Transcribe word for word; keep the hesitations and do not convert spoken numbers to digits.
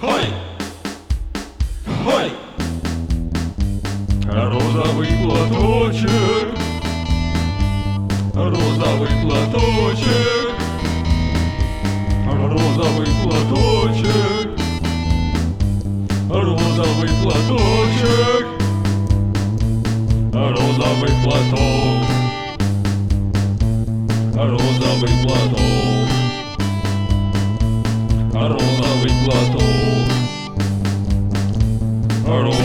Хой! Хой! Розовый платочек, розовый платочек, розовый платочек, розовый платочек, розовый платок, розовый платок, розовый платок, розовый